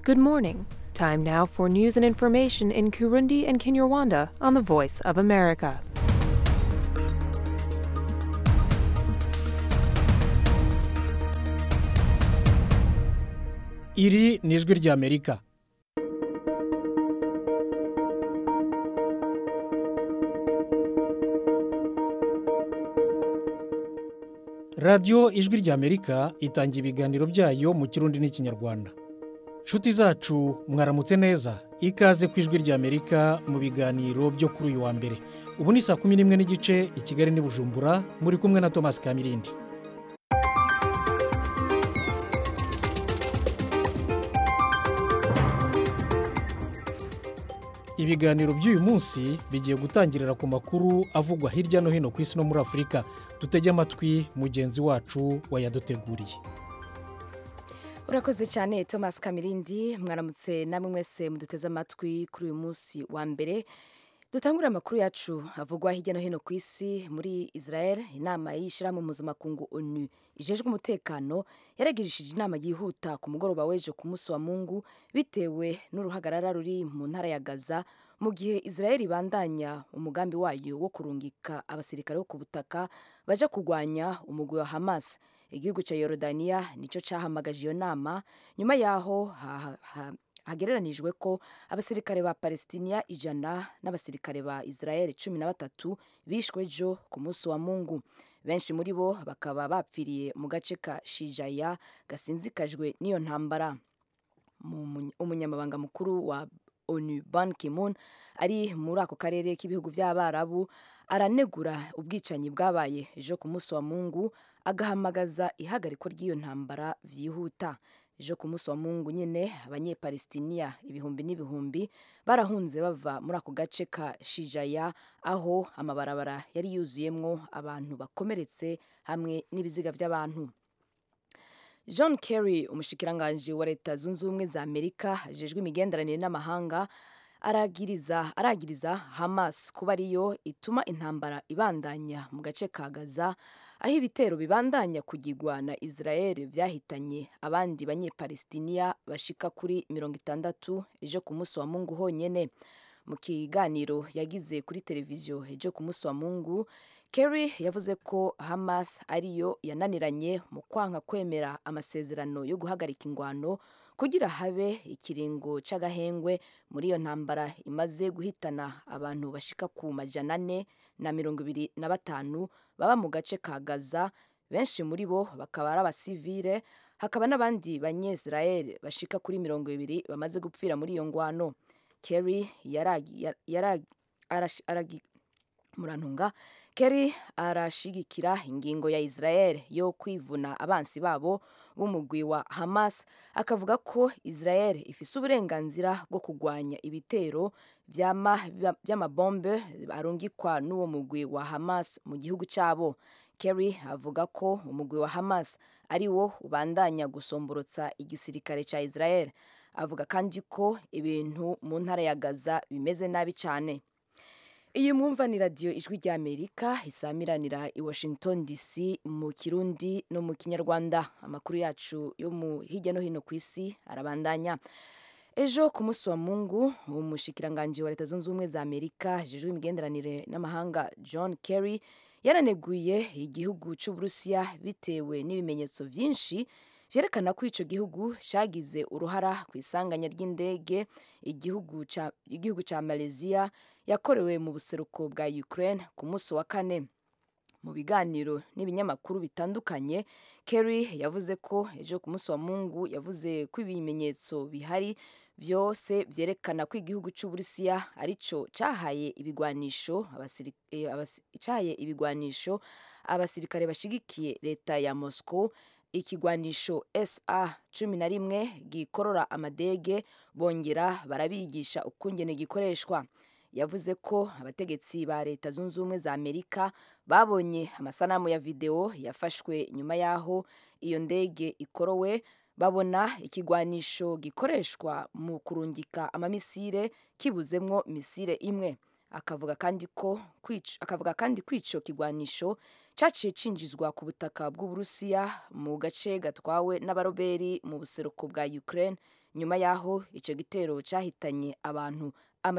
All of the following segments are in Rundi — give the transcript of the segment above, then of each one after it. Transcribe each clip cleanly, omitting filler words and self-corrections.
Good morning. Time now for news and information in Kirundi and Kinyarwanda on the Voice of America. Iri ni ijwi ry'Amerika. Radiyo ijwi ry'Amerika itangira ibiganiro byayo mu Kirundi n'Ikinyarwanda. Nshuti zacu mwaramutse neza, ikaze ku ijwi ry'Amerika mu biganiro byo kuri uyu wa mbere. Ubu ni saa 11 n'igice i Kigali n'i Bujumbura, muri kumwe na Thomas Kamirindi. Ibiganiro by'uyu munsi bigiye gutangirira ku makuru avugwa hirya no hino ku isi no muri Afurika. Dutege amatwi mugenzi wacu wayaduteguriye. Urakoze cyane Thomas Kamirindi, mwaramutse namwe mwese muduteze amatwi kuri uyu munsi wa mbere. Dutangura amakuru yacu avugwa hirya no hino ku isi. Muri Israel, inama y'ishirahamwe mpuzamakungu ONU ijejwe umutekano yaragirishije inama yihuta ku mugoroba w'ejo ku munsi wa Mungu bitewe n'uruhagarara ruri mu ntara ya Gaza, mu gihe Israel ibandanya umugambi wayo wo kurungika abasirikare bo ku butaka baja kurwanya umugwi wa Hamas. Igihugu ca Yorodaniya nico cahamagaje iyo nama nyuma yaho hagereranijwe ko abasirikare ba Palestina 100 n'abasirikare ba Israel 13 bishwe ejo ku munsi wa Mungu. Benshi muri bo bakaba bapfiriye mu gace ka Shijaya gasinzikajwe n'iyo ntambara. Umunyamabanga mukuru wa ONU Ban Ki-moon ari muri ako karere k'ibihugu by'Abarabu aranegura ubwicanyi bwabaye ejo ku munsi wa Mungu, agahamagaza ihagarikwa ry'iyo ntambara vyihuta. Ejo ku munsi wa Mungu nyine abanyepalestiniya ibihumbi n'ibihumbi barahunze bava muri ako gace ka Shijaya, aho amabarabara yari yuzuyemwo abantu bakomeretse hamwe n'ibiziga by'abantu. John Kerry, umushikiranganje wa Leta Zunze Ubumwe za Amerika ajejwe imigenderanire n'amahanga, aragiriza Hamas kuba ariyo ituma intambara ibandanya mu gace ka Gaza, aho ibitero bibandanya kugirwa na Israel vyahitanye abandi banyepalestiniya bashika kuri 60 ejo ku munsi wa Mungu honyene. Mu kiganiro yagize kuri televiziyo ejo ku munsi wa Mungu, Kerry yavuze ko Hamas ariyo yananiranye mu kwanka kwemera amasezerano yo guhagarika ingwano kugira habe ikiringo c'agahengwe muri iyo ntambara imaze guhitana abantu bashika ku 425 baba mu gace ka Gaza. Benshi muri bo bakaba ari abasivile, hakaba n'abandi banyesrael bashika kuri 20 bamaze gupfira muri iyo ngwano. Kerry Kerry arashigikira ingingo ya Israel yo kwivuna abansi babo b'umugwi wa Hamas, akavuga ko Israel ifise uburenganzira bwo kugwanya ibitero by'amabombe arungikwa n'uwo mugwi wa Hamas mu gihugu cabo. Kerry avuga ko umugwi wa Hamas ari wo ubandanya gusomborotsa igisirikare ca Israel. Avuga kandi ko ibintu mu ntara ya Gaza bimeze nabi cyane. Iyi mwumva ni radiyo ijwi ry'Amerika isamiranira i Washington DC mu Kirundi no mu Kinyarwanda. Amakuru yacu yo mu hirya no hino ku isi arabandanya. Ejo ku munsi wa Mungu, umushikiranganje wa Leta Zunze Ubumwe za Amerika ajejwe imigenderanire n'amahanga John Kerry yaraneguye igihugu c'Uburusiya bitewe n'ibimenyetso vyinshi vyerekana ko ico gihugu cagize uruhara ku isanganya ry'indege igihugu ca Malaysia yakorewe mu buseruko bwa Ukraine ku munsi wa kane. Mu biganiro n'ibinyamakuru bitandukanye, Kerry yavuze ko ejo ku munsi wa Mungu yavuze ko ibimenyetso bihari byose vyerekana ko igihugu c'Uburusiya arico cahaye ibigwanisho abasirikare bashigikiye leta ya Moscow, ikigwanisho SA-11 gikorora amadege, bongera barabigisha ukungene gikoreshwa. Yavuze ko abategetsi ba Leta Zunze Ubumwe za Amerika babonye amasanamu ya video yafashwe nyuma yaho iyo ndege ikorowe, babona ikigwanisho gikoreshwa mu kurungika amamisire kibuzemwo misire imwe. Akavuga kandi ko ico kigwanisho caciye cinjizwa ku butaka bw'Uburusiya mu gace gatwawe n'abaroberi mu buseruko bwa Ukraine nyuma yaho icyo gitero cyahitanye abantu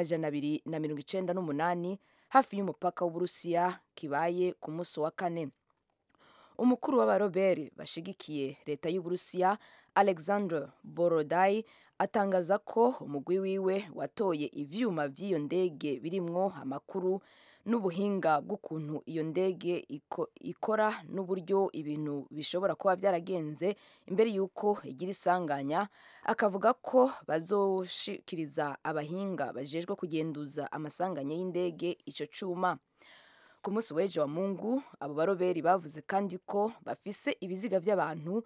298 hafi y'umupaka w'Uburusiya kibaye ku munsi wa kane. Umukuru w'abaroberi bashigikiye leta y'Uburusiya Alexander Borodai atangaza ko umugwi wiwe watoye ivyuma vy'iyo ndege birimwo amakuru n'ubuhinga bw'ukuntu iyo ndege ikora n'uburyo ibintu bishobora kuba byaragenze imbere y'uko igira isanganya, akavuga ko bazoshikiriza abahinga bajejwe kugenduza amasanganya y'indege ico cuma. Ku munsi w'ejo wa Mungu abo baroberi bavuze kandi ko bafise ibiziga by'abantu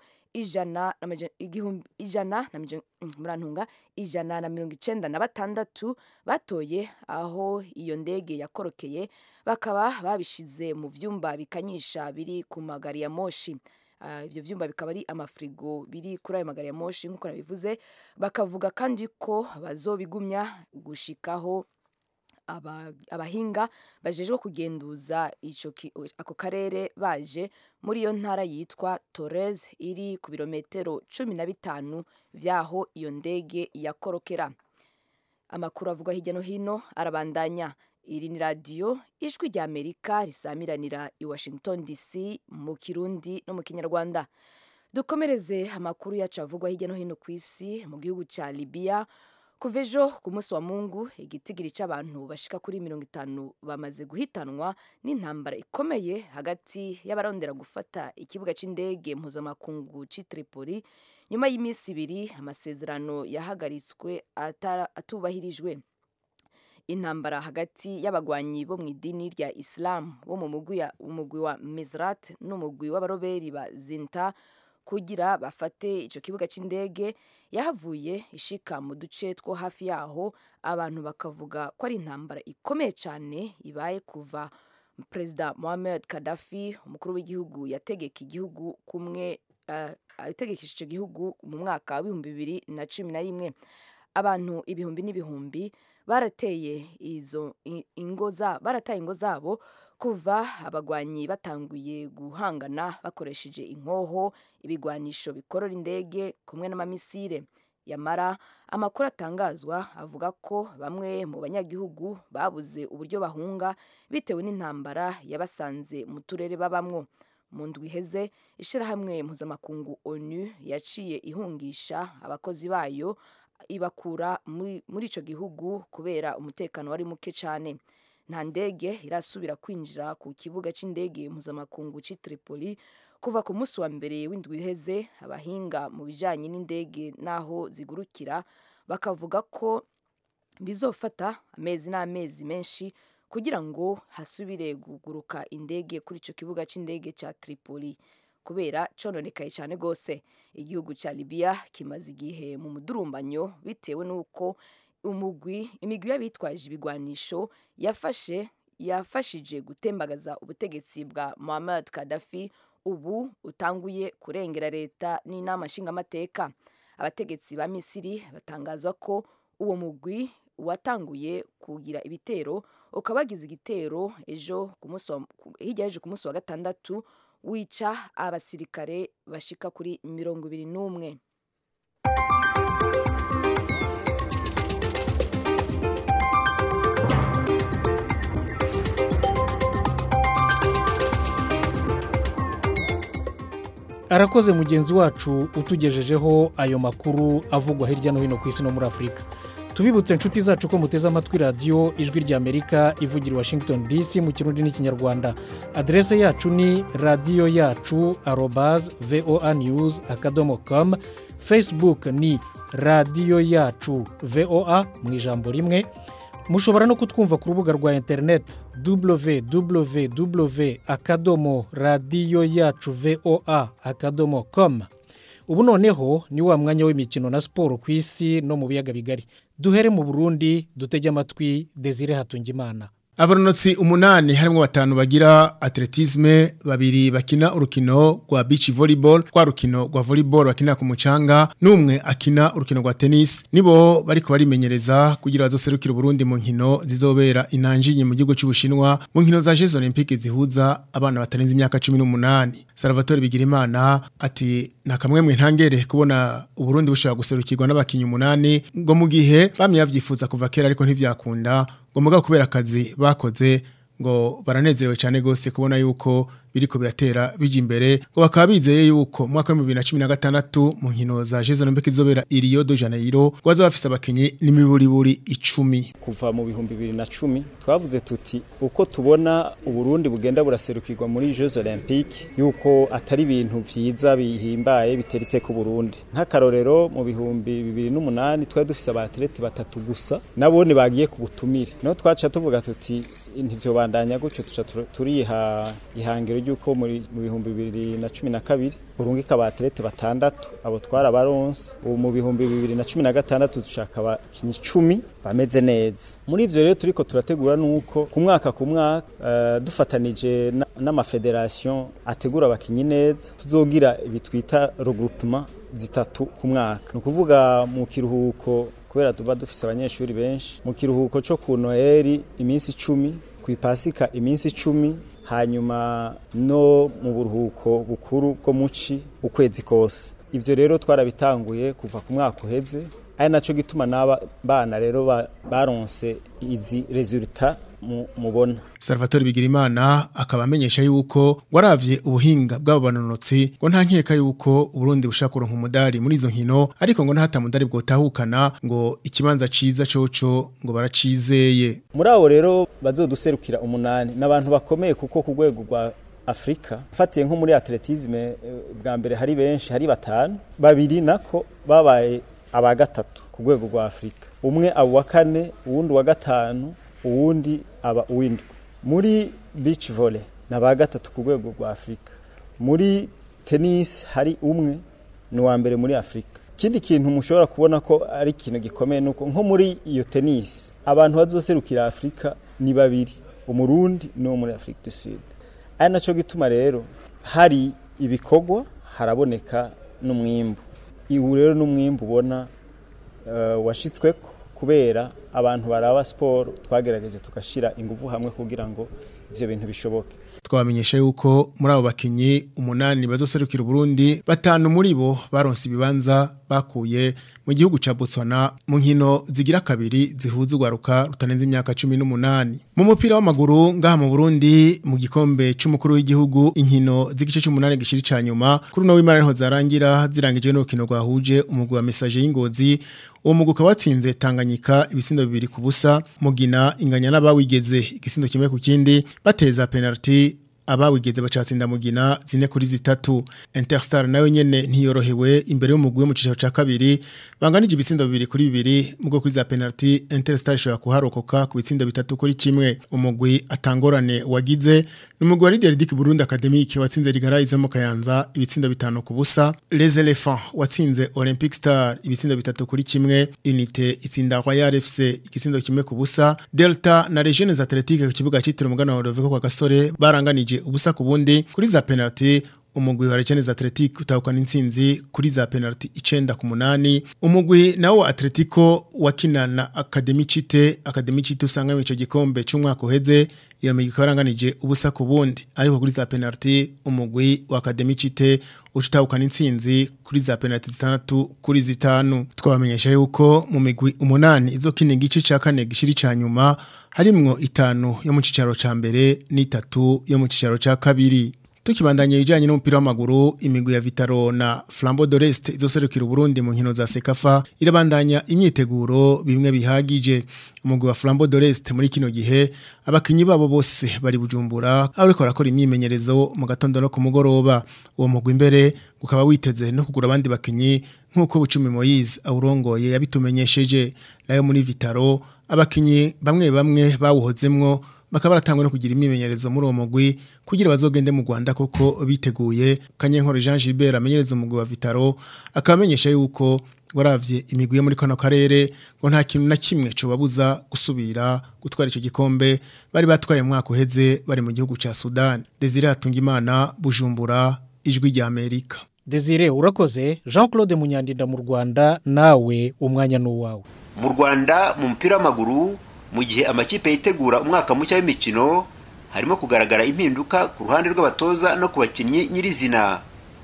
196 batoye aho iyo ndege yakorokeye, bakaba babishize mu vyumba bikanyisha biri ku magari ya moshi. Ivyo vyumba bikaba ari amafrigo biri kuri ayo magari ya moshi nk'uko nabivuze, bakavuga kandi ko bazobigumya gushikaho abahinga bajejwe kugenduza ako karere baje muri iyo ntara yitwa Torres iri ku birometero 15 vyaho iyo ndege yakorokera. Amakuru avuga hirya no hino arabandanya. Iri ni radio Ijwi rya Amerika risamiranira i Washington DC mu Kirundi no mu Kinyarwanda. Dukomereze amakuru yacu avugwa hirya no hino ku isi mu gihugu ca Libya. Kuva ejo ku munsi wa Mungu igitigiri c'abantu bashika kuri 50 bamaze guhitanwa n'intambara ikomeye hagati y'abarondera gufata ikibuga c'indege mpuzamakungu c'i Tripoli nyuma y'imisi 2 amasezerano yahagaritswe atubahirijwe. Intambara hagati y'abagwanyi bo mu idini rya Islam bo mu mugwi wa Mizrat n'umugwi w'abaroberi ba Zinta kugira bafate ico kibuga c'indege yahavuye ishika mu duce two hafi yaho, abantu bakavuga ko ari intambara ikomeye cyane ibaye kuva Perezida Muammar Gaddafi umukuru w'igihugu yategekesha ico gihugu mu mwaka wa 2011. Abantu ibihumbi n'ibihumbi barataye ingo zabo kuva abagwanyi batanguye guhangana bakoresheje inkoho, ibigwanisho bikorora indege kumwe n'amamisire. Yamara amakuru atangazwa avuga ko bamwe mu banyagihugu babuze uburyo bahunga bitewe n'intambara yabasanze mu turere babamwo. Mu ndwi iheze ishirahamwe mpuzamakungu ONU yaciye ihungisha abakozi bayo ibakura muri ico gihugu kubera umutekano wari muke cyane. Nta ndege irasubira kwinjira ku kibuga c'indege mpuzamakungu c'i Tripoli kuva ku munsi wa mbere w'indwi iheze. Abahinga mu bijanye n'indege naho zigurukira bakavuga ko bizofata amezi n'amezi menshi kugira ngo hasubire guguruka indege kuri ico kibuga c'indege ca Tripoli kubera cononekaye cyane gose. Igihugu ca Libya kimaze igihe mu mudurumbanyo bitewe n'uko imigwi y'abitwaje ibigwanisho yafashije gutembagaza ubutegetsi bwa Muammar Gaddafi ubu utanguye kurengera leta n'inama nshingamateka. Abategetsi ba Misiri batangaza ko uwo mugwi watanguye kugira ibitero ukabagiza igitero hirya ku munsi wa gatandatu wica abasirikare bashika kuri 21. Arakoze mugenzi wacu utugejejeho ayo makuru avugwa hirya no hino ku isi no muri Afurika. Tubibutse inshuti zacu ko muteze amatwi radio Ijwi rya Amerika ivugira i Washington DC mu Kirundi n'Ikinyarwanda. Adresse yacu ni radioyacu@voanews.com. Facebook ni radio yacu VOA mu ijambo rimwe. Mushobora no kutwumva ku rubuga rwa internet www.radioyacu.voa.com. Ubu noneho ni wa mwanya w'imikino na siporo ku isi no mu biyaga bigari. Duhere mu Burundi dutege amatwi Desire Hatungimana. Abaronotsi 8 harimo 5 bagira atletisme, 2 bakina urukino rwa beach volleyball, kwa rukino rwa volleyball bakina ku mucanga, n'umwe akina urukino rwa tennis. Nibo bariko barimenyereza kugira bazoserukira Burundi mu nkino zizobera inanjinye mu gihugu cy'Ubushinwa mu nkino za Jeux Olympiques zihuza abana batarenze imyaka 18. Salvatore Bigirimana ati nakamwe ntangere kubona Uburundi bushobora guserukirwa n'abakinyi 8 ngo mu gihe bamye yavyifuza kuva kera ariko ntivyakunda ngo mugabo kubera akazi bakoze ngo baranezerewe cyane gose kubona yuko biriko biratera bije imbere ngo bakaba bizeye yuko mwaka wa 2016 mu nkino za Jeux Olympiques zobera i Rio de Janeiro gwaza bafise abakenye n'imiburiburi 10 kuva mu bihumbi 2010 twavuze tuti uko tubona Uburundi bugenda buraserukirwa muri Jeux Olympiques yuko atari ibintu vyiza bihimbaye biteretse ku Burundi nk'akarorero mu bihumbi 2008 twari dufise abatlete batatu gusa nabone bagiye ku butumire no twaca tuvuga tuti ntivyo bandanya gutyo tuca turiha ihangiro yuko muri bihumbi 2012 urungika abatlete batandatu abo twara baronse ubu mu bihumbi 2016 dushaka abakinyi 10 bameze neza muri ivyo rero turiko turategura nuko ku mwaka dufatanije n'amafederation ategura abakinyi neza tuzogira ibitwita regroupement zitatu ku mwaka no kuvuga mu kiruhuko kubera tuba dufise abanyeshuri benshi mu kiruhuko cyo ku Noheli iminsi 10 ku Pasika iminsi 10 hanyuma no mu buruhuko bukuru bwo muci ukwezi kose ivyo rero twarabitanguye kuva ku mwaka uheze ari naco gituma naba bana rero baronse izi resultat mubona. Salvatore Bigirimana akaba amenyesha yuko waravye ubuhinga bw'abanonotsi ngo nta nkeka yuko Uburundi bushaka kuronka umudari muri izo nkino ariko ngo nta mudari bwotahukana ngo ikibanza ciza coco ngo baracizeye. Muri abo rero bazoduserukira 8 n'abantu bakomeye kuko ku rwego rwa Afrika fatiye nko muri atletisme bwa mbere hari benshi hari 5 babiri nako babaye aba gatatu ku rwego rwa Afrika umwe abo wa 4 uwundi wa 5 uwundi aba uwindwi muri beach volley naba gatatu ku rwego rwa Afrika muri tennis hari umwe ni wa mbere muri Afrika kindi kintu mushobora kubona ko ari ikintu gikomeye nuko nko muri iyo tennis abantu bazoserukira Afrika ni babiri umurundi no muri Afrika du Sud ari naco gituma rero hari ibikogwa haraboneka n'umwimbu ibu rero n'umwimbu ubona washitsweko kubera abantu baraba sport twagerageje tukashira ingufu hamwe kugira ngo ivyo bintu bishoboke. Twamenyesha yuko muri abo bakinyi 8 bazoserukira Burundi 5 muri bo baronse ibibanza bakuye mu gihugu ca Botswana mu nkino zigira kabiri zihuza ugwaruka rutanenze imyaka 18. Mu mupira w'amaguru ngaha mu Burundi mu gikombe c'umukuru w'igihugu inkino z'igice c'8 gishiri ca nyuma kuri no w'Imana niho zarangira zirangije no rukino rwahuje umugwi wa Message y'Ingozi uwo muguka watsinze Tanganyika ibisindo 2 ku busa Mugina inganya n'abawigeze igisindo kimwe ku kindi bateza penalty abawigeze bacatsinda Mugina 4-3 Interstar nayo nyene ntiyorohewe imbere y'umugwi wo mu cicaro ca kabiri banganije ibitsindo 2-2 mugo kuri za penalty Interstar ishobora kuharokoka ku bitsindo 3-1 umugwi atangorane wagize n'umugwi wa Leader Dick Burundi Academic watsinze Rigarayize mu Kayanza ibitsindo 5 ku busa Les Elephants watsinze Olympic Star ibitsindo 3-1 Unité itsinda Royal FC igitsindo kimwe ku busa Delta na Regiones Athletic ku kibuga cyitiriwe umugana wa Rodoviko kwa Gasore baranganije ubusa ku bundi kuri za penalty umugwi wa Regiones Athletic utahukana intsinzi kuri za penalty 9-8 umugwi nawo Atletico wakina na Academy Cité usanga mu ico gikombe cy'umwaka uheze iyo migwi karanganije ubusa ku bundi ariko kuri za penalty umugwi wa Academy Cité utahukana intsinzi kuri za penalty 6-5 twabamenyesha yuko mu migwi 8 izokina igice ca 4 gishiri ca nyuma harimwo 5 yo mu cicaro ca mbere n'3 yo mu cicaro ca kabiri. Tukibandanye bijanye n'umupira w'amaguru imigwi ya Vitaro na Flambeau de l'Est izoserukira Burundi mu nkino za Sekafa irabandanya imyiteguro bimwe bihagije umugwi wa Flambeau de l'Est muri kino gihe abakinyi babo bose bari Bujumbura ariko barakora imyimenyerezo mu gatondo no ku mugoroba uwo mugwi imbere gukaba witeze no kugura abandi bakinyi nkuko Bucumi Moise awurongoye yabitumenyesheje nayo muri Vitaro abakinyi bamwe bawuhozemwo bakaba baratangwa no kugira imimenyerezo muri uwo mugwi kugira bazogende mu Rwanda koko biteguye Kanyenkore Jean Gilbert amenyereza umugwi wa Vitaro akamenyesha yuko waravye imigwi yo muri kano karere ngo nta kintu na kimwe cyo babuza gusubira gutwara ico gikombe bari batwaye mu mwaka uheze bari mu gihugu ca Sudan. Desire Hatungimana, Bujumbura, Ijwi rya Amerika. Desire urakoze. Jean-Claude Munyandinda mu Rwanda, nawe umwanya n'uwawe. Mu Rwanda mu mupira w'amaguru mu gihe amakipe yitegura umwaka mushya w'imikino harimo kugaragara impinduka ku ruhande rw'abatoza no ku bakinnyi nyirizina.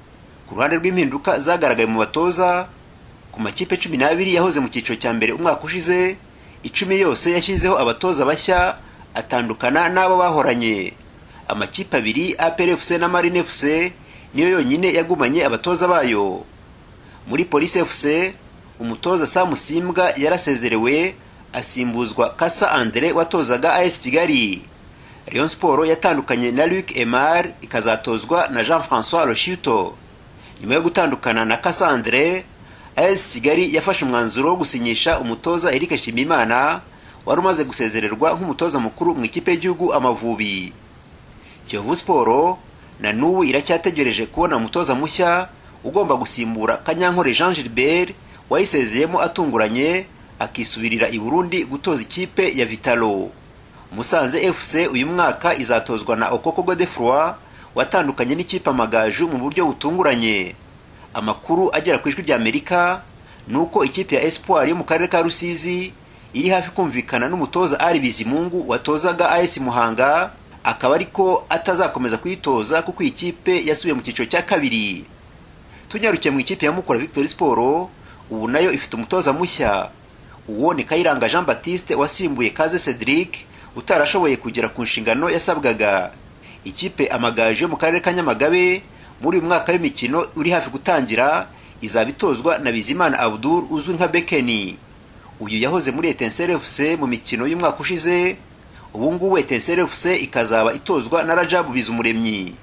Ku ruhande rw'impinduka zagaragaye mu batoza, ku makipe 12 yahoze mu cyiciro cya mbere umwaka ushize, 10 yose yashyizeho abatoza bashya atandukana n'abo bahoranye. Amakipe abiri APR FC na Marine FC niyo yonyine yagumanye abatoza bayo. Muri Police FC umutoza Sam Simbwa yarasezerewe asimbuzwa Kasa Andre watozaga AS Kigali. Rayon Sport yatandukanye na Luc Emar ikazatozwa na Jean-François Roshuto. Nyuma yo gutandukana na Kasa Andre, AS Kigali yafashe umwanzuro wo gusinyisha umutoza Eric Shimimana wari umaze gusezererwa nk'umutoza mukuru mu ikipe y'igihugu Amavubi. Kiyovu Sport na n'ubu iracyategereje kubona umutoza mushya ugomba gusimbura Kanyankore Jean Gilbert wayisezeyemo atunguranye akisubirira i Burundi gutoza ikipe ya Vitalo. Musanze FC uyu mwaka izatozwa na Okoko Godefroid watandukanye n'ikipe Amagaju mu buryo butunguranye. Amakuru agera ku Ijwi rya Amerika nuko ikipe ya Espoir yo mu karere ka Rusizi iri hafi kumvikana n'umutoza Ari Bizimungu watozaga AS Muhanga, akaba ariko atazakomeza kuyitoza kuko ikipe yasubiye mu cyiciro cya kabiri. Tunyarukiye mu ikipe ya Mukura Victory Sport, ubu nayo ifite umutoza mushya. Uwo ni Kayiranga Jean Baptiste wasimbuye Kaze Cedric utarashoboye kugera ku nshingano yasabwaga. Ikipe Amagaju mu karere ka Nyamagabe muri uyu mwaka w'imikino uri hafi gutangira izabitozwa na Bizimana Abdul uzwi nka Bekeni. Uyu yahoze muri Etincelle FC mu mikino y'umwaka ushize, ubu ngubu Etincelle FC ikazaba itozwa na Rajabu Bizumuremyi.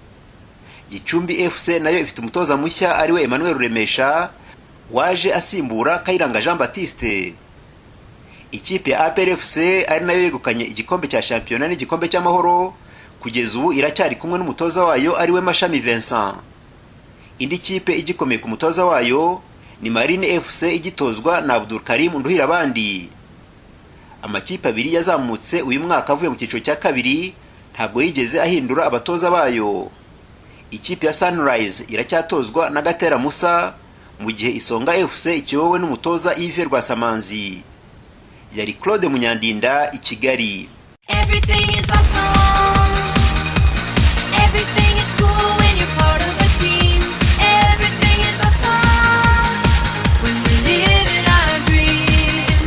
Gicumbi FC nayo ifite umutoza mushya ariwe Emmanuel Ruremesha waje asimbura Kayiranga Jean Baptiste. Ikipe ya APR FC ari nayo yegukanye igikombe cya shampiyona n'igikombe cy'amahoro, kugeza ubu iracyari kumwe n'umutoza wayo ariwe Mashami Vincent. Indi kipe igikomeye ku mutoza wayo ni Marine FC igitozwa na Abdul Karim Nduhirabandi. Amakipe abiri yazamutse uyu mwaka avuye mu cyiciro cya kabiri ntabwo yigeze ahindura abatoza bayo. Ikipe ya Sunrise iracyatozwa na Gatera Musa mu gihe Isonga FC ikiyobowe n'umutoza Yves Rwasamanzi. Yari Claude Munyandinda i Kigali. Everything is awesome. Everything is cool when you're part of a team. Everything is awesome when we're living our dream.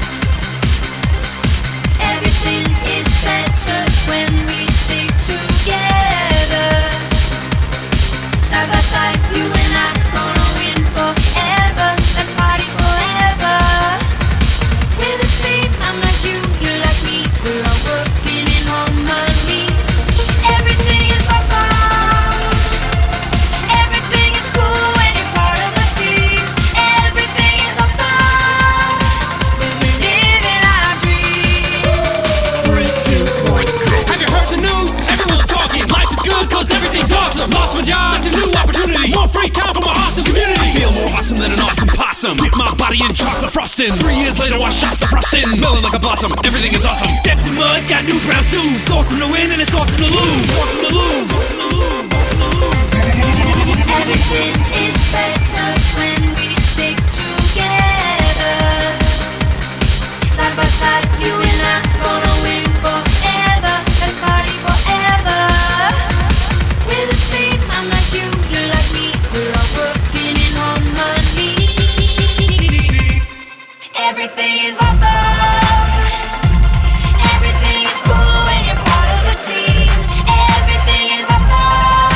Everything is better when we stick together. Side by side, you and I gonna win forever. Let's party forever. We're the same, I'm like you, you're like me. We're all working in harmony. Everything is awesome. Everything is cool when you're part of a team. Everything is awesome when we're living our dream. 3, 2, 1, go. Have you heard the news? Everyone's talking. Life is good cause everything's awesome. Lost my job, that's a new opportunity. More free time for my awesome community. I feel more awesome than an awesome possum. Dip my body in chocolate frosting. 3 years later I shot the frosting. Smelling like a blossom, everything is awesome. Stepped in mud, got new brown shoes. Awesome to win and it's awesome to lose. Awesome to lose. Awesome to lose. Everything is better when we stick together. Side by side, you and I gonna win forever. Let's party forever. We're the same, I'm like you, you're like me. We're all working in harmony. Everything is awesome. Everything is cool when you're part of a team. Everything is awesome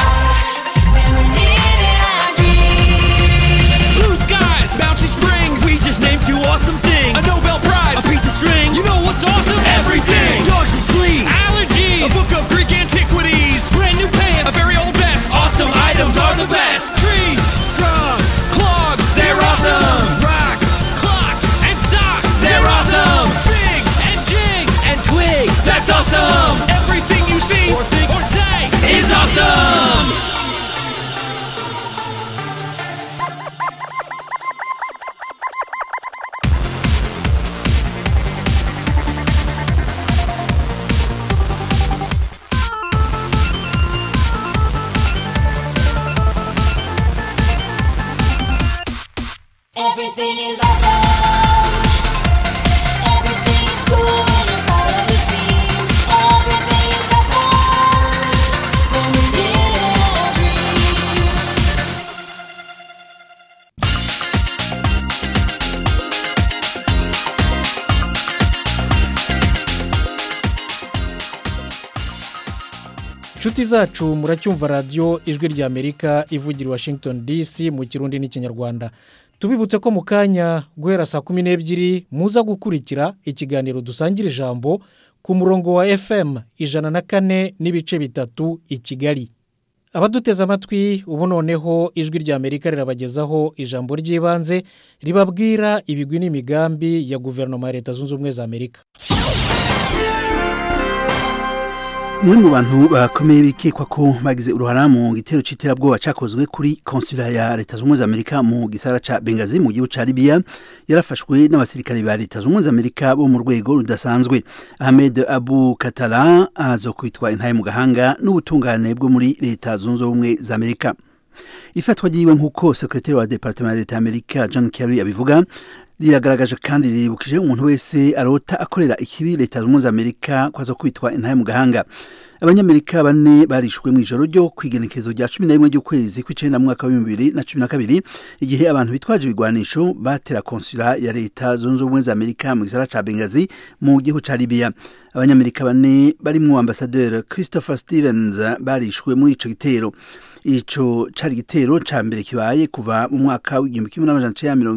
Everything is awesome. Everything is cool when you're part of the team. Everything is awesome when we live in our dream. inshuti zacu muracyumva radiyo ijwi ry'Amerika ivugira i Washington DC mu kirundi n'ikinyarwanda. Tubibutse ko mu kanya guhera saa 12 muza gukurikira ikiganiro dusangira ijambo ku murongo wa FM 104.3 i Kigali. Abaduteze amatwi ubu noneho ijwi ry'Amerika rirabagezaho ijambo ry'ibanze ribabwira ibigwi n'imigambi ya guverinoma ya Leta Zunze Ubumwe za Amerika. Umwe mu bantu bakomeye bikekwa ko bagize uruhara mu gitero c'iterabwoba cakozwe kuri konsula ya Leta Zunze Ubumwe za Amerika mu gisara ca Benghazi mu gihugu ca Libya yarafashwe n'abasirikare ba Leta Zunze Ubumwe za Amerika bo mu rwego rudasanzwe. Ahmed Abu Katala azokwitwa intaye mu gahanga n'ubutungane bwo muri Leta Zunze Ubumwe za Amerika. Ifatwa ryiwe nk'uko sekretari wa Departement ya Leta ya Amerika John Kerry abivuga riragaragaje kandi riribukije umuntu wese arota akorera ikibi Leta Zunze Ubumwe za Amerika kwazo kwitwa intaye mu gahanga. Abanyamerika bane barishwe mu ijoro ryo kwigenekezo rya 11 ry'ukwezi kw'icenda mu mwaka wa 2012 igihe abantu bitwaje ibigwanisho batera konsula ya Leta Zunze Ubumwe za Amerika mu gisara ca Benghazi mu gihugu ca Libya. Abanyamerika bane barimwo ambasaderi Christopher Stevens barishwe muri ico gitero. Ico cari gitero ca mbere kibaye kuva mu mwaka w'igihumbi kimwe n'amajana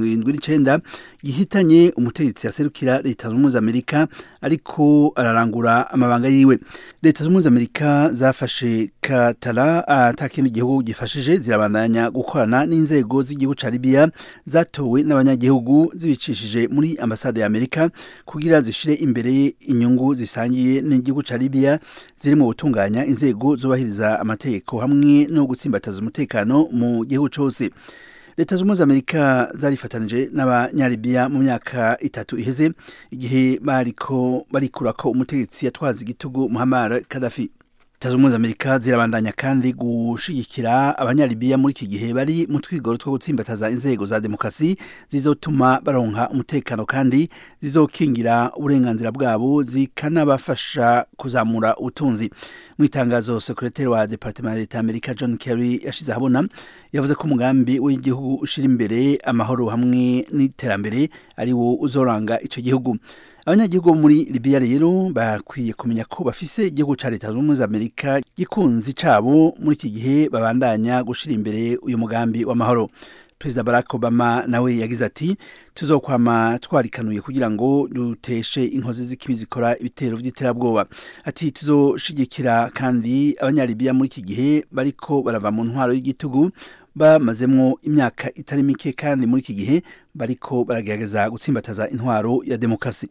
1979 gihitanye umutegetsi yaserukira Leta Zunze Ubumwe za Amerika ariko ararangura amabanga yiwe. Leta Zunze Ubumwe za Amerika zafashe Katala atakindi gihugu gifashije zirabandanya gukorana n'inzego z'igihugu ca Libya zatowe n'abanyagihugu zibicishije muri ambasade ya Amerika kugira zishire imbere inyungu zisangiye n'igihugu ca Libya zirimo gutunganya inzego zubahiriza amategeko hamwe no gutsimbataza umutekano mu gihugu cyose. Leta Zunze Ubumwe za Amerika zarifatanije n'abanyalibiya mu myaka 3 iheze igihe barikurako umutegetsi yatwaza igitugu Muammar Gaddafi. Leta Zunze Ubumwe za Amerika zirabandanya kandi gushigikira abanyalibiya muri iki gihe bari mu twigoro two gutsimbataza inzego za demokrasi zizotuma baronka umutekano kandi zizokingira uburenganzira bwabo zikanabafasha kuzamura ubutunzi. Mu itangazo sekretari wa Departement ya Leta ya Amerika John Kerry yashize ahabona yavuze ko umugambi w'igihugu ushira imbere amahoro hamwe n'iterambere ari wo uzoranga ico gihugu. Abanyagihugu muri Libya rero bakwiye kumenya ko bafise igihugu ca Leta Zunze Ubumwe za Amerika gikunzi cabo muri iki gihe babandanya gushira imbere uyu mugambi w'amahoro. President Barack Obama nawe yagize ati tuzokwama twarikanuye kugira ngo duteshe inkozi z'ikibi zikora ibitero vy'iterabwoba. Ati tuzoshigikira kandi abanyalibiya muri iki gihe bariko barava mu ntwaro y'igitugu bamazemwo imyaka itari mike kandi muri iki gihe bariko baragerageza gutsimbataza intwaro ya demokrasi.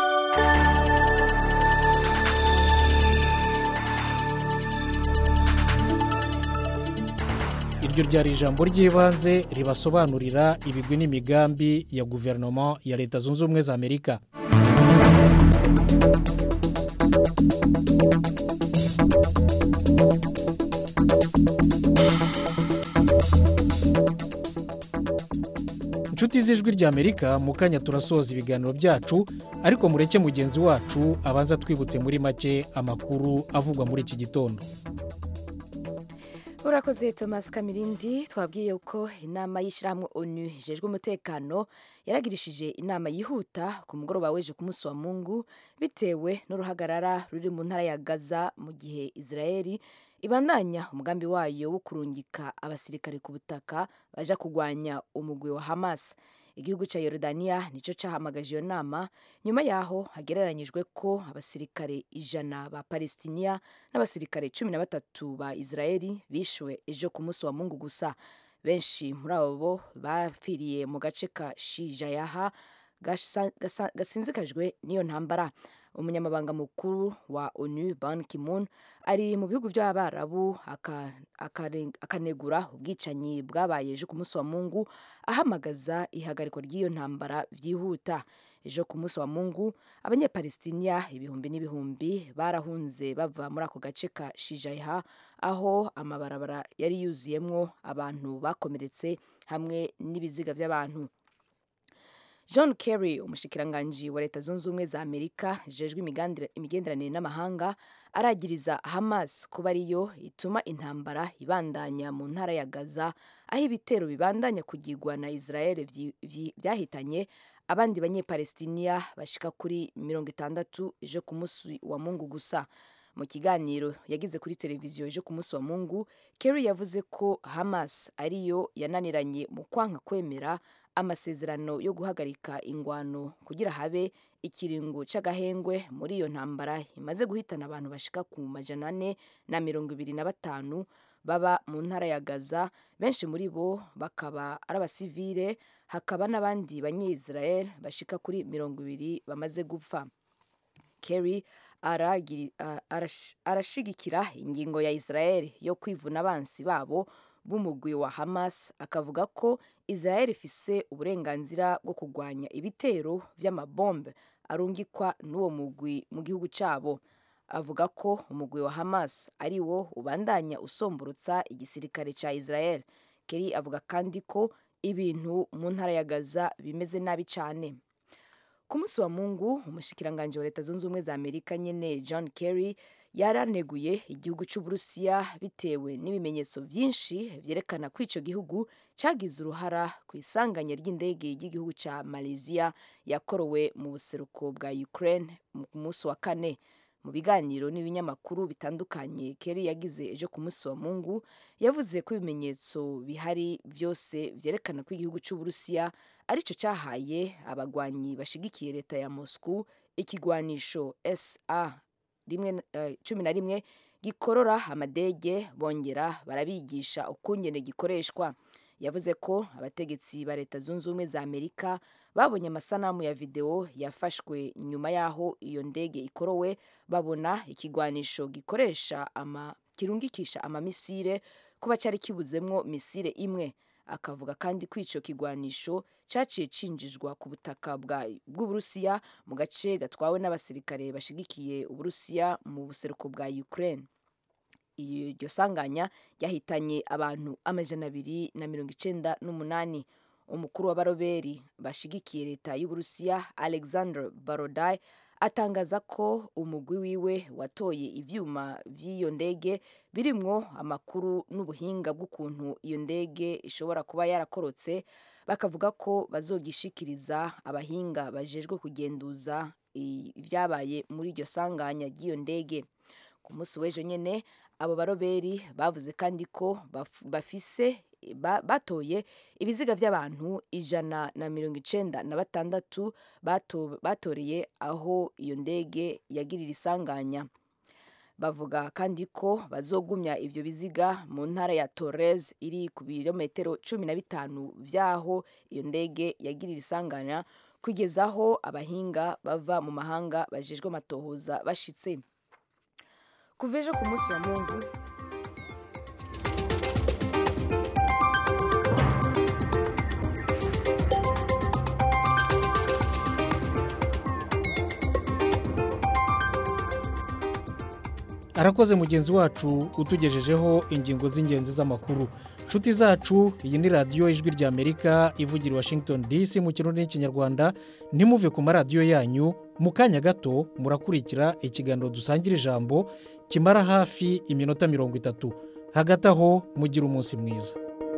Iryo ryari ijambo ry'ibanze ribasobanurira ibigwi n'imigambi ya guverinoma ya Leta Zunze Ubumwe za Amerika. Inshuti z'ijwi ry'Amerika mu kanya turasoza ibiganiro byacu ariko mureke mugenzi wacu abanza twibutse muri make amakuru avugwa muri iki gitondo. Urakoze Thomas Kamirindi. Twabwiye uko inama y'ishirahamwe ONU ijejwe umutekano yaragirishije inama yihuta ku mugoroba weje ku munsi wa Mungu bitewe n'uruhagarara ruri mu ntara ya Gaza mu gihe Israeli ibandanya umugambi wayo wo kurungika abasirikare ku butaka baja kugwanya umugwi wa Hamas. Igihugu ca Yordania nico cahamagaje iyo nama nyuma yaho hagereranyijwe ko abasirikare 100 ba Palestina n'abasirikare 13 ba Israeli bishwe ejo ku munsi wa Mungu gusa. Benshi muri abo bapfiriye mu gace ka Shijayaha gasinzikajwe n'iyo ntambara. Umunyamabanga mukuru wa ONU Ban Ki-moon ari mu bihugu by'Abarabu akanegura ubwicanyi bwabaye ejo ku munsi wa Mungu ahamagaza ihagarikwa ry'iyo ntambara vyihuta. Ejo ku munsi wa Mungu abanyapalestina ibihumbi n'ibihumbi barahunze bava muri ako gace ka Shijayaha aho amabarabara yari yuzuyemwo abantu bakomeretse hamwe n'ibiziga by'abantu. John Kerry umushikiranganji wa leta zunze ubumwe za Amerika jejwe imigenderanire n'amahanga aragiriza Hamas kuba ariyo ituma intambara ibandanya mu ntara ya Gaza aho ibitero bibandanya kugirwa na Israel byahitanye abandi banyepalestinia bashika kuri 60 ejo ku munsi wa Mungu gusa. Mu kiganiro yagize kuri televiziyo ejo ku munsi wa Mungu, Kerry yavuze ko Hamas ariyo yananiranye mu kwanka kwemera amasezerano yo guhagarika ingwano kugira habe ikiringo c'agahengwe muri iyo ntambara imaze guhitana abantu bashika ku 425 baba mu ntara ya Gaza, benshi muri bo bakaba ari abasivile, hakaba n'abandi banye-Israel bashika kuri 20 bamaze gupfa. Kerry arashigikira ingingo ya Israel yo kwivuna abansi babo b'umugwi wa Hamas, akavuga ko Israel ifise uburenganzira bwo kugwanya ibitero vy'amabombe arungikwa n'uwo mugwi mu gihugu cabo. Avuga ko umugwi wa Hamas ari wo ubandanya usomborotsa igisirikare ca Israel. Kerry avuga kandi ko ibintu mu ntara ya Gaza bimeze nabi cane. Ku munsi wa Mungu, umushikiranganje wa leta zunze ubumwe za Amerika nyene John Kerry yaraneguye igihugu c'Uburusiya bitewe n'ibimenyetso vyinshi vyerekana ko ico gihugu cagize uruhara ku isanganya ry'indege y'igihugu ca Malaysia yakorowe mu buseruko bwa Ukraine mu munsi wa kane. Mu biganiro n'ibinyamakuru bitandukanye Kerry yagize ejo ku munsi wa Mungu, yavuze ko ibimenyetso bihari vyose vyerekana ko igihugu c'Uburusiya arico cahaye abagwanyi bashigikiye leta ya Moscow ikigwanisho SA-11 gikorora amadege, bongera barabigisha ukungene gikoreshwa. Yavuze ko abategetsi ba leta zunze ubumwe za Amerika babonye amasanamu ya video yafashwe nyuma yaho iyo ndege ikorowe, babona ikigwanisho gikoresha kirungikisha amamisire kuba cyari kibuzemwo misire imwe. Akavuga kandi ko ico kigwanisho caciye cinjizwa ku butaka bw'Uburusiya mu gace gatwawe n'abasirikare bashigikiye Uburusiya mu buseruko bwa Ukraine. Iryo sanganya yahitanye abantu 298. Umukuru w'abaroberi bashigikiye leta y'Uburusiya Alexander Barodai atangaza ko umugwi wiwe watoye ivyuma vy'iyo ndege birimwo amakuru n'ubuhinga bw'ukuntu iyo ndege ishobora kuba yarakorotse, bakavuga ko bazogishikiriza abahinga bajejwe kugenduza ivyabaye muri iryo sanganya ry'iyo ndege. Ku munsi w'ejo nyene abo baroberi bavuze kandi ko batoye ibiziga vy'abantu 196 batoreye aho iyo ndege yagirira isanganya. Bavuga kandi ko bazogumya ivyo biziga mu ntara ya Torres iri ku birometero 15 vyaho iyo ndege yagirira isanganya kugeza aho abahinga bava mu mahanga bajejwe amatohoza bashitse. Kuva ejo ku munsi wa Mungu, arakoze mugenzi wacu utugejejeho ingingo z'ingenzi z'amakuru. Nshuti zacu, iyi ni radiyo ijwi rya Amerika ivugira Washington DC mu kirundi n'ikinyarwanda. Ntimuve ku maradiyo yanyu, mu kanya gato murakurikira ikiganiro dusangira ijambo kimara hafi iminota 30. Hagati aho mugira umunsi mwiza.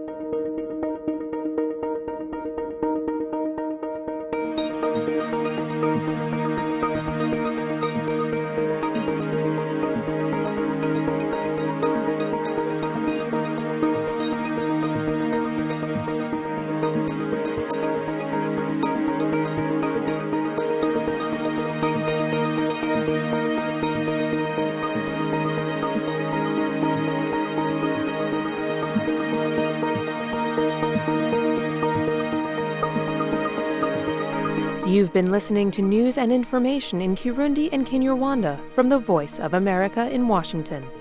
You've been listening to news and information in Kirundi and Kinyarwanda from the Voice of America in Washington.